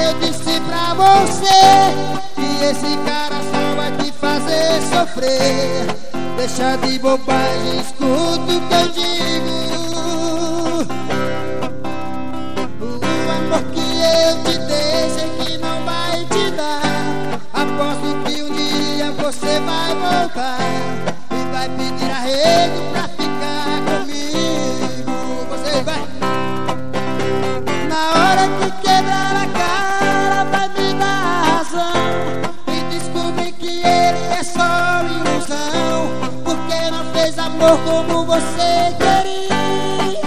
eu disse pra você que esse cara só vai te fazer sofrer. Deixa de bobagem, escuta o que eu digo. O amor que eu te dei sei que não vai te dar. Aposto que um dia você vai voltar e vai pedir arrego pra ficar comigo. Você vai. Na hora que quebrar a cara vai me dar razão e descobrir que ele é só ilusão, porque não fez amor como você queria.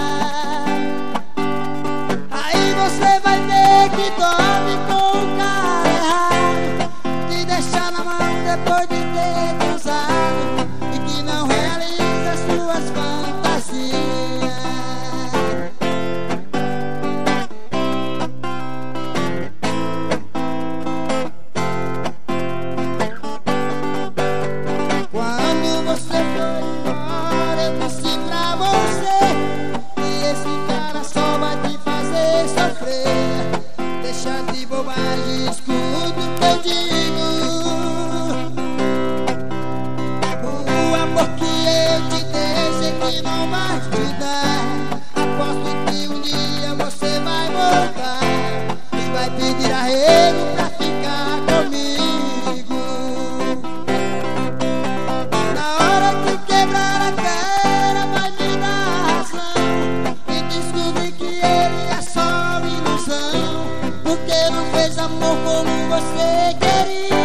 Aí você vai ver que dorme com o cara errado, te deixar na mão depois de ter transado e que não realiza suas fantasias. Quando você foi embora, eu disse pra você que esse cara só vai te fazer sofrer. Deixa de bobagem, escuta o que eu digo. O amor que eu te dei sei que não vai te dar. Aposto que um dia você vai voltar e vai pedir arrego pra ficar comigo. Na hora que quebrar a cara vai me dar razão e descobrir que ele é só ilusão, porque não fez amor como você queria.